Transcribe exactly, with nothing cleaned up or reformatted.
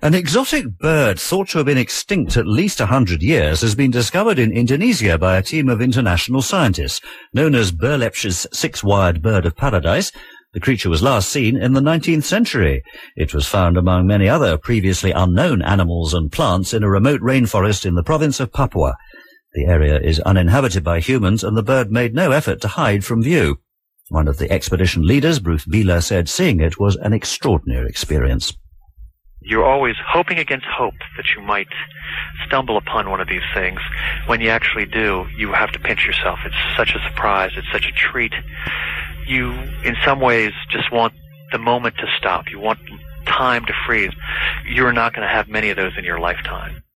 An exotic bird thought to have been extinct at least a hundred years has been discovered in Indonesia by a team of international scientists. Known as Berlepsch's six-wired bird of paradise, the creature was last seen in the nineteenth century. It was found among many other previously unknown animals and plants in a remote rainforest in the province of Papua. The area is uninhabited by humans, and the bird made no effort to hide from view. One of the expedition leaders, Bruce Beeler, said seeing it was an extraordinary experience. You're always hoping against hope that you might stumble upon one of these things. When you actually do, you have to pinch yourself. It's such a surprise. It's such a treat. You, in some ways, just want the moment to stop. You want time to freeze. You're not going to have many of those in your lifetime.